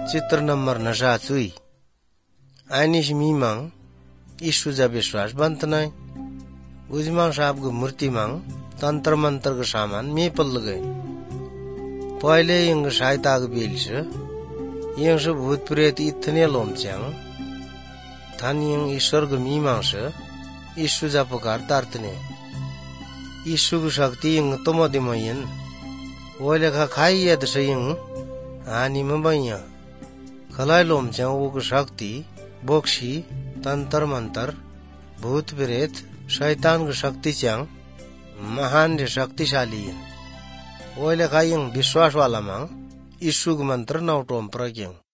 चित्र नंबर नशा चुई आइनिश मीमांग ईशु जा विश्वास बंत नय उजमांग साहब को मूर्ति मांग तंत्र मंत्र का सामान में पल गए पहले यंग सहायता के बिल से यंग से भूत प्रेत इतने लोमच्यांग थान यंग ईश्वर को मीमांग से ईशु जा पुकार तारतने ईशु की शक्ति यंग तमोदिमयन वो लेखा खाई यद से यंग हानि में बैया खलाई लोमच्यांग वो की शक्ति बोक्सी तंत्र मंत्र भूत प्रेत शैतान की शक्ति च्यांग महान शक्तिशाली वो लेखा यंग विश्वास वाला मांग ईशु के मंत्र नौटोम प्रज्ञ